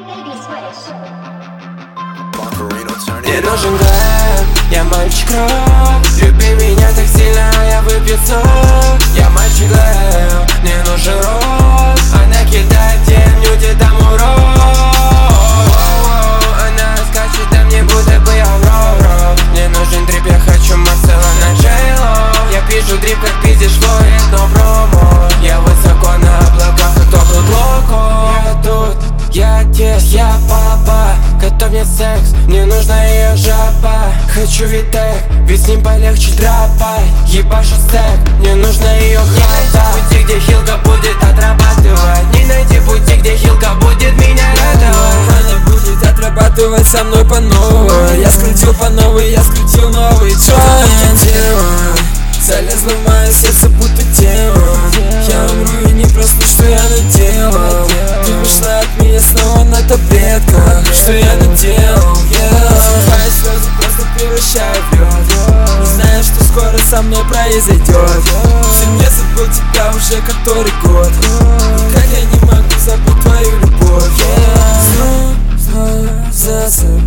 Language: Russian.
Мне нужен глэм, я мальчик рок. Люби меня так сильно, я выпью сок. Я мальчик глэм, мне нужен рок. Она кидает темню, где там урок. Она скачет, а мне будто бы я в ро-ро. Мне нужен дрип, я хочу Марсела на Джейло. Я пишу дрип, как пиздишь флоид, но промо. Я высоко на облаках, а кто тут локо? Я тут, я здесь, я папа. Готов мне секс, мне нужна ее жопа. Хочу витек, ведь с ним полегче драпать. Ебашу стек, мне нужно ее хата. Пути, где хилка будет отрабатывать. Не найти пути, где хилка будет меня радовать. Она будет отрабатывать со мной по новой. Я скрутил по новой, я скрутил новый джойнт. Залезла в мое сердце, будто демон. Я умру и не проснусь, что я наделал. Ты ушла от меня снова на таблетках. Что я наделал, Твои слезы просто превращаю в лед. Не знаю, что скоро со мной произойдет. Все, мне забыл тебя уже который год. Как я не могу забыть твою любовь. Снова за собой